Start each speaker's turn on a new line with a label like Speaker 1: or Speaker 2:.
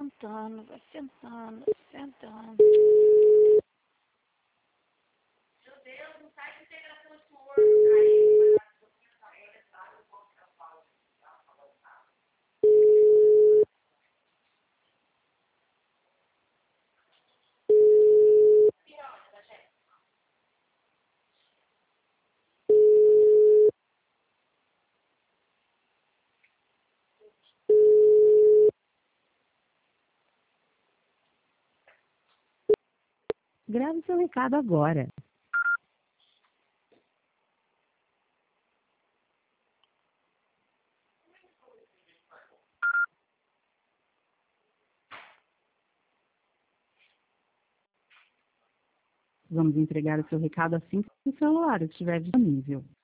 Speaker 1: sentando, vai sentando, sentando.
Speaker 2: Meu Deus, não sai de integração de Word. Aí,
Speaker 3: Grave seu recado agora. Vamos entregar o seu recado assim que o celular estiver disponível.